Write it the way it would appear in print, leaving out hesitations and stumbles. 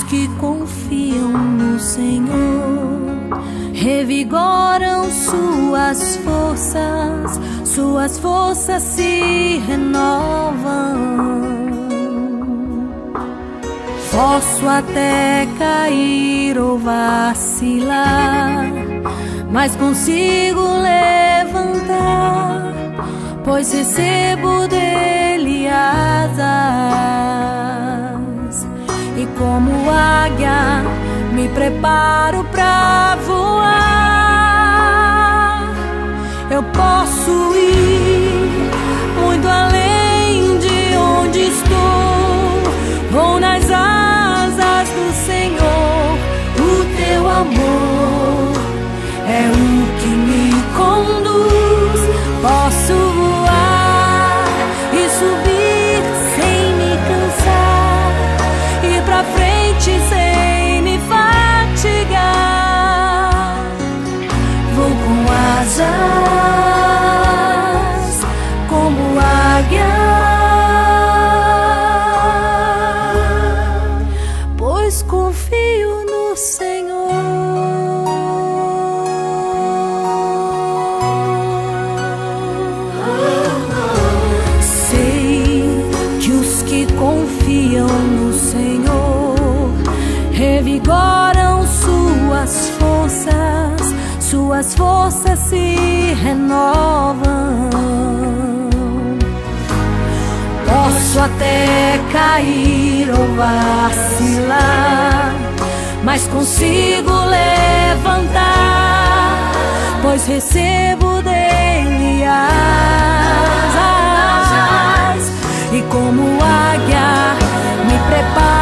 que confiam no Senhor revigoram suas forças se renovam. Posso até cair ou vacilar, mas consigo levantar, pois recebo dele asas. E como águia me preparo pra voar. Eu posso ir muito além de onde estou. Vou nas asas do Senhor. O teu amor é o que me conduz. Posso voar e subir sem me cansar, ir pra frente sem me fatigar. Vou com asas como águia, pois confio no Senhor. Sei que os que confiam no Senhor revigoram suas forças se renovam. Posso até cair ou vacilar, mas consigo levantar, pois recebo dele asas. E como águia me preparo